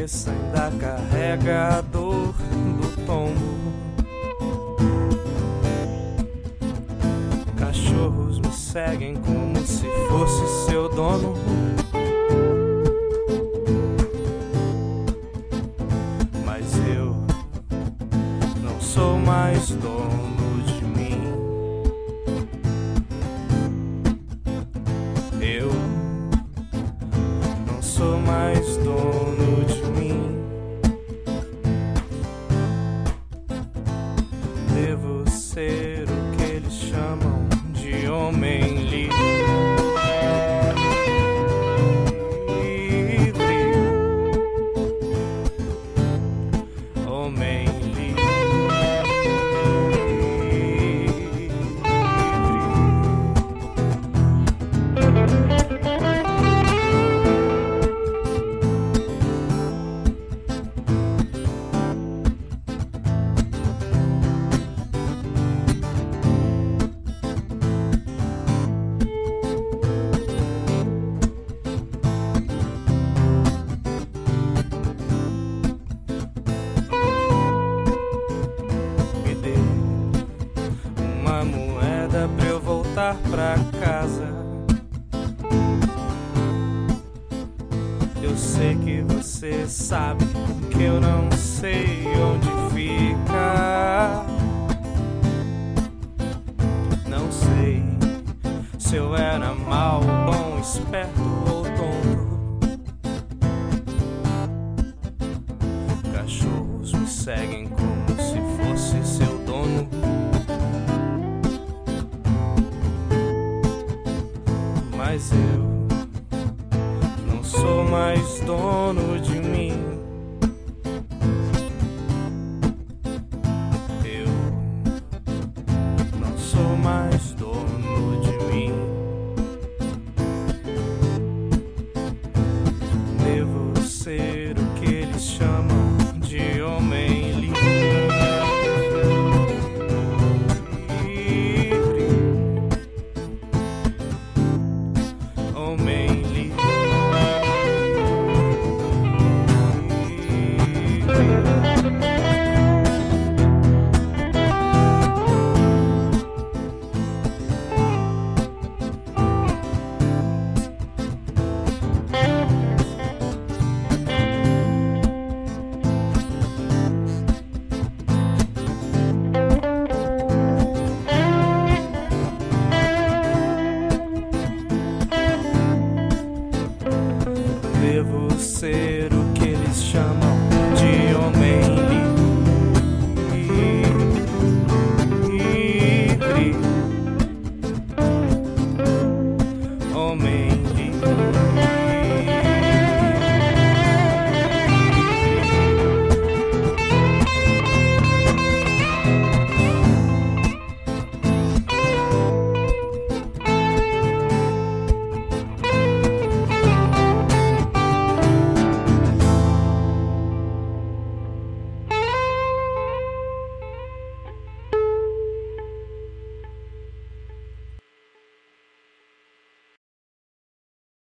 cabeça ainda carrega a dor do tombo. Cachorros me seguem como se fosse seu dono. Mas eu não sou mais dono de mim. Eu não sou mais dono de mim. Devo ser o que eles chamam de homem livre. Homem livre. Me dê uma moeda pra eu voltar pra casa. Eu sei que você sabe que eu não sei onde fica. Não sei se eu era mal, bom, esperto ou tonto. Cachorros me seguem como se fosse seu dono. Mas eu não sou mais dono